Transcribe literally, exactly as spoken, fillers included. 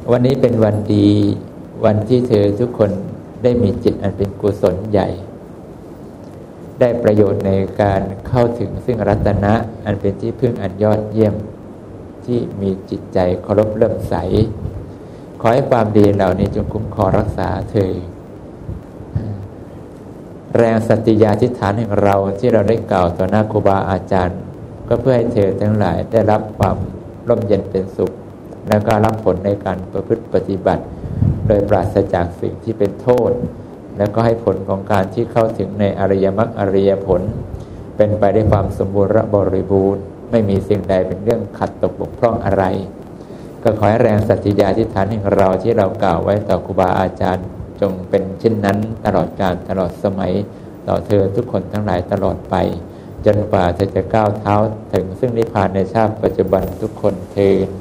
วันนี้เป็นวันดีวันที่เธอทุกคนได้มีจิตอันเป็นกุศลใหญ่ได้ประโยชน์ในการเข้าถึงซึ่งรัตนะอันเป็นที่พึ่งอันยอดเยี่ยมที่มีจิตใจเคารพเลื่อมใสขอให้ความดีเหล่านี้จงคุ้มครองรักษาเธอแรงสัตยาธิษฐานแห่งเราที่เราได้กล่าวต่อหน้าครูบาอาจารย์ก็เพื่อให้เธอทั้งหลายได้รับความร่มเย็นเป็นสุขและก็รับผลในการประพฤติปฏิบัติโดยปราศจากสิ่งที่เป็นโทษและก็ให้ผลของการที่เข้าถึงในอริยมรรคอริยผลเป็นไปด้วยความสมบูรณ์บริบูรณ์ไม่มีสิ่งใดเป็นเรื่องขัดตกบกพร่องอะไรก็ขอให้แรงสัตยาธิษฐานแห่งเราที่เรากล่าวไว้ต่อครูบาอาจารย์จงเป็นเช่นนั้นตลอดกาลตลอดสมัยต่อเธอทุกคนทั้งหลายตลอดไปจนกว่าเธอจะก้าวเท้าถึงซึ่งนิพพานในชาติปัจจุบันทุกคนเทอญ